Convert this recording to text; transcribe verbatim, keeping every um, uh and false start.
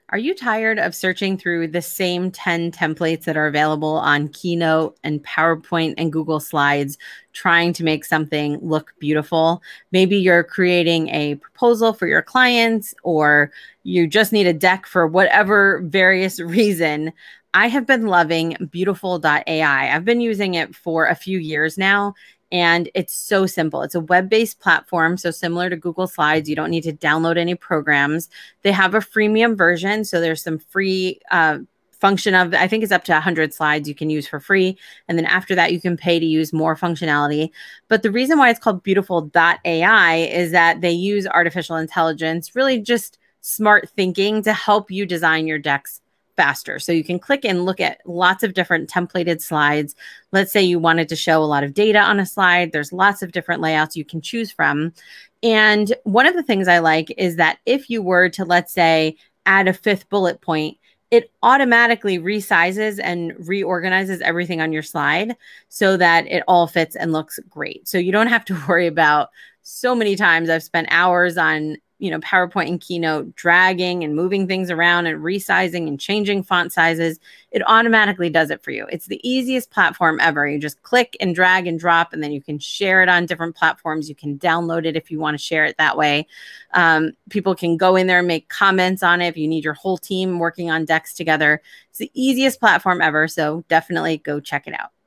Are you tired of searching through the same ten templates that are available on Keynote and PowerPoint and Google Slides, trying to make something look beautiful? Maybe you're creating a proposal for your clients, or you just need a deck for whatever various reason. I have been loving Beautiful dot A I. I've been using it for a few years now, and it's so simple. It's a web-based platform, so similar to Google Slides. You don't need to download any programs. They have a freemium version, so there's some free uh, function of, I think it's up to one hundred slides you can use for free. And then after that, you can pay to use more functionality. But the reason why it's called Beautiful dot A I is that they use artificial intelligence, really just smart thinking, to help you design your decks faster. So you can click and look at lots of different templated slides. Let's say you wanted to show a lot of data on a slide. There's lots of different layouts you can choose from. And one of the things I like is that if you were to, let's say, add a fifth bullet point, it automatically resizes and reorganizes everything on your slide so that it all fits and looks great. So you don't have to worry about, so many times I've spent hours on you know, PowerPoint and Keynote, dragging and moving things around and resizing and changing font sizes. It automatically does it for you. It's the easiest platform ever. You just click and drag and drop, and then you can share it on different platforms. You can download it if you want to share it that way. Um, people can go in there and make comments on it if you need your whole team working on decks together. It's the easiest platform ever, so definitely go check it out.